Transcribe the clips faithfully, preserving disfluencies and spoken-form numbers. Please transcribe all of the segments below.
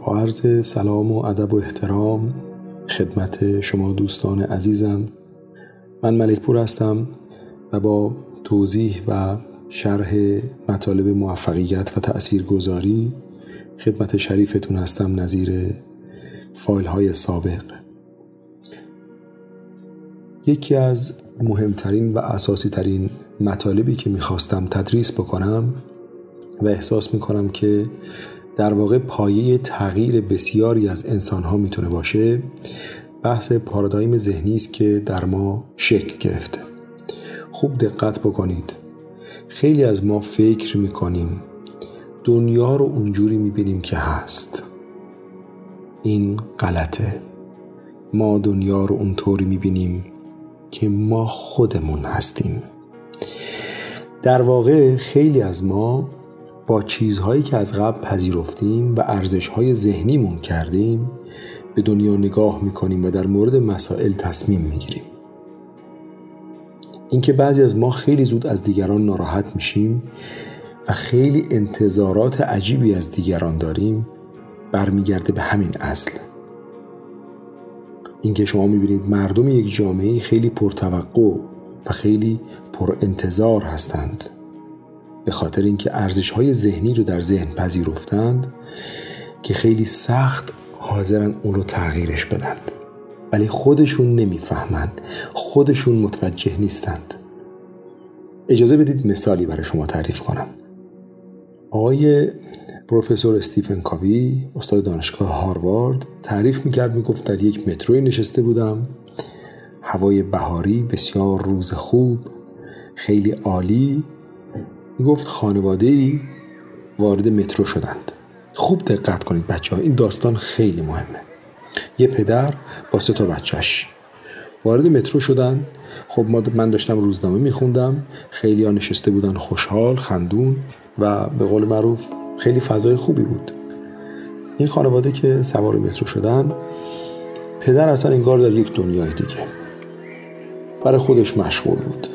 با عرض سلام و ادب و احترام خدمت شما دوستان عزیزم، من ملک پور هستم و با توضیح و شرح مطالب موفقیت و تأثیرگذاری خدمت شریفتون هستم نظیر فایل های سابق. یکی از مهمترین و اساسی ترین مطالبی که میخواستم تدریس بکنم و احساس میکنم که در واقع پایه تغییر بسیاری از انسانها میتونه باشه، بحث پارادایم ذهنی است که در ما شکل گرفته. خوب دقت بکنید. خیلی از ما فکر میکنیم دنیا رو اونجوری میبینیم که هست. این غلطه. ما دنیا رو اونطوری میبینیم که ما خودمون هستیم. در واقع خیلی از ما با چیزهایی که از قبل پذیرفتیم و ارزش‌های ذهنیمون کردیم به دنیا نگاه میکنیم و در مورد مسائل تصمیم میگیریم. اینکه بعضی از ما خیلی زود از دیگران ناراحت میشیم و خیلی انتظارات عجیبی از دیگران داریم برمیگرده به همین اصل. اینکه شما میبینید مردم یک جامعه خیلی پرتوقع و خیلی پر انتظار هستند به خاطر اینکه ارزش‌های ذهنی رو در ذهن پذیرفتند که خیلی سخت حاضرن اون رو تغییرش بدند، ولی خودشون نمیفهمند، خودشون متوجه نیستند. اجازه بدید مثالی برای شما تعریف کنم. آقای پروفسور استیفن کاوی، استاد دانشگاه هاروارد، تعریف میکرد، میگفت در یک متروی نشسته بودم، هوای بهاری، بسیار روز خوب، خیلی عالی. میگفت خانواده‌ای وارد مترو شدند. خوب دقت کنید بچه ها، این داستان خیلی مهمه. یه پدر با سه تا بچهش وارد مترو شدن. خب ما من داشتم روزنامه میخوندم، خیلی ها نشسته بودن خوشحال، خندون و به قول معروف خیلی فضای خوبی بود. این خانواده که سوار مترو شدن، پدر اصلا انگار در یک دنیای دیگه برای خودش مشغول بود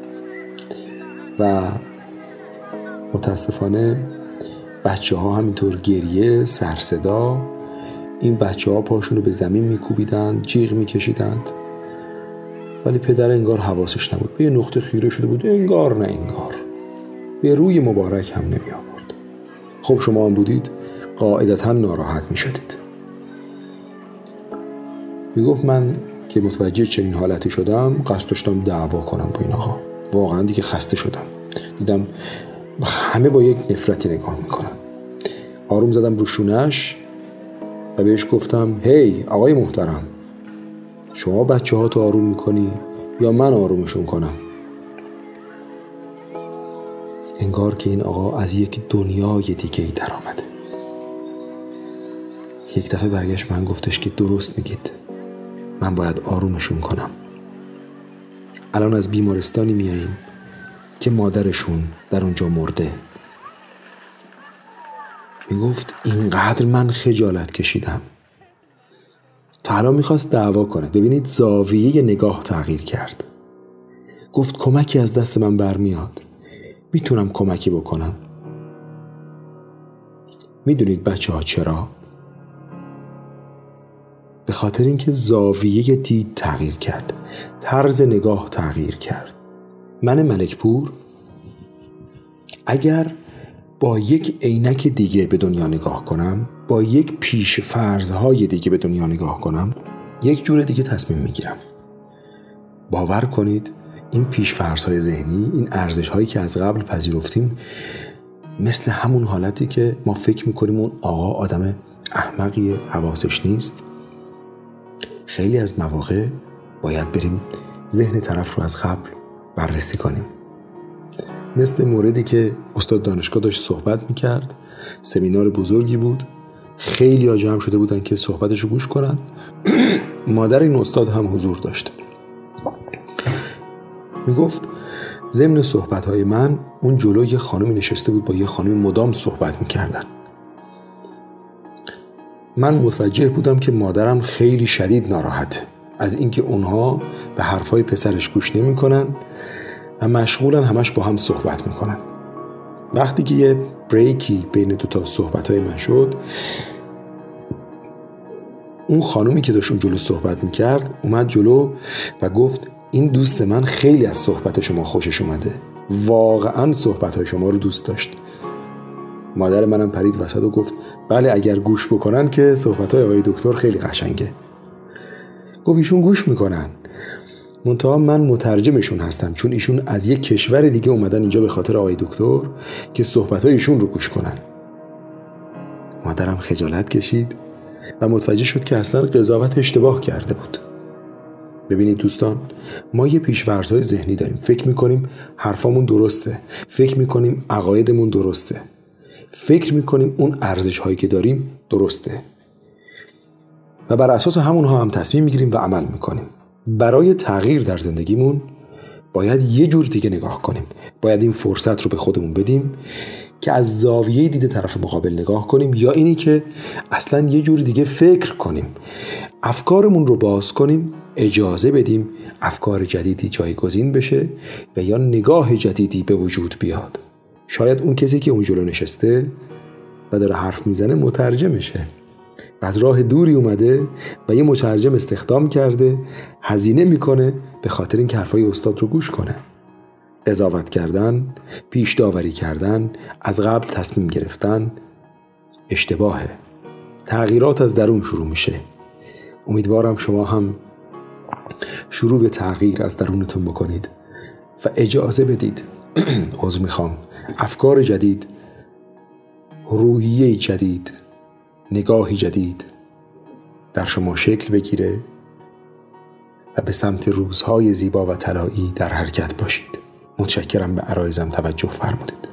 و متاسفانه بچه ها همینطور گریه، سرصدا. این بچه ها پاشون رو به زمین میکوبیدند، جیغ میکشیدند، ولی پدر انگار حواسش نبود. به یه نقطه خیره شده بود، انگار نه انگار به روی مبارک هم نمی آورد. خب شما هم بودید قاعدتا ناراحت می شدید. می گفت من که متوجه چنین حالتی شدم قصد داشتم دعوا کنم با این آقا. واقعا دیگه خسته شدم. دیدم همه با یک نفرتی نگاه میکنن. آروم زدم رو شونش و بهش گفتم هی آقای محترم، شما بچه ها تو آروم میکنی یا من آرومشون کنم؟ انگار که این آقا از یک دنیای دیگه ای در آمده. یک دفعه برگشت من گفتش که درست میگید، من باید آرومشون کنم. الان از بیمارستانی میاییم که مادرشون در اونجا مرده. میگفت اینقدر من خجالت کشیدم. تا الان میخواست دعوا کنه. ببینید زاویه نگاه تغییر کرد. گفت کمکی از دست من برمیاد، میتونم کمکی بکنم. میدونید بچه ها چرا؟ به خاطر اینکه زاویه دید تغییر کرد، طرز نگاه تغییر کرد. من ملک پور اگر با یک عینک دیگه به دنیا نگاه کنم، با یک پیش فرضهای دیگه به دنیا نگاه کنم، یک جور دیگه تصمیم میگیرم. باور کنید این پیش فرضهای ذهنی، این ارزشهایی که از قبل پذیرفتیم، مثل همون حالتی که ما فکر میکنیم اون آقا آدم احمقی، حواسش نیست. خیلی از مواقع باید بریم ذهن طرف رو از قبل بررسی کنیم. مثل موردی که استاد دانشگاه داشت صحبت میکرد، سمینار بزرگی بود، خیلی ها جمع شده بودن که صحبتش رو گوش کنن. مادر این استاد هم حضور داشت. میگفت ضمن صحبت‌های من اون جلو یه خانمی نشسته بود، با یه خانم مدام صحبت میکردن. من متوجه بودم که مادرم خیلی شدید ناراحته از اینکه اونها به حرفای پسرش گوش نمی‌کنن و مشغولن همش با هم صحبت میکنن. وقتی که یه بریکی بین دوتا صحبت‌های من شد، اون خانومی که داشت اون جلو صحبت میکرد اومد جلو و گفت این دوست من خیلی از صحبت شما خوشش اومده، واقعا صحبتهای شما رو دوست داشت. مادر منم پرید وسط و گفت بله اگر گوش بکنن که صحبتهای آقای دکتر خیلی قشنگه. گفت ایشون گوش میکنن، منتها من مترجمشون هستم، چون ایشون از یک کشور دیگه اومدن اینجا به خاطر آقای دکتر که صحبتهای ایشون رو گوش کنن. مادرم خجالت کشید و متوجه شد که اصلا قضاوت اشتباه کرده بود. ببینید دوستان، ما یه پیش‌فرض‌های ذهنی داریم، فکر میکنیم حرفامون درسته، فکر میکنیم عقایدمون درسته، فکر میکنیم اون ارزش‌هایی که داریم درسته و بر اساس همونها هم تصمیم میگیریم و عمل میکنیم. برای تغییر در زندگیمون باید یه جور دیگه نگاه کنیم، باید این فرصت رو به خودمون بدیم که از زاویه دید طرف مقابل نگاه کنیم، یا اینی که اصلا یه جور دیگه فکر کنیم، افکارمون رو باز کنیم، اجازه بدیم افکار جدیدی جایگزین بشه و یا نگاه جدیدی به وجود بیاد. شاید اون کسی که اون جلو نشسته و داره حرف میزنه مترجمشه و از راه دوری اومده و یه مترجم استخدام کرده، هزینه میکنه به خاطر اینکه حرفای استاد رو گوش کنه. قضاوت کردن، پیش داوری کردن، از قبل تصمیم گرفتن اشتباهه. تغییرات از درون شروع میشه. امیدوارم شما هم شروع به تغییر از درونتون بکنید و اجازه بدید عذر میخوام افکار جدید، روحیه جدید، نگاهی جدید در شما شکل بگیره و به سمت روزهای زیبا و طلایی در حرکت باشید. متشکرم به عرایزم توجه فرمودید.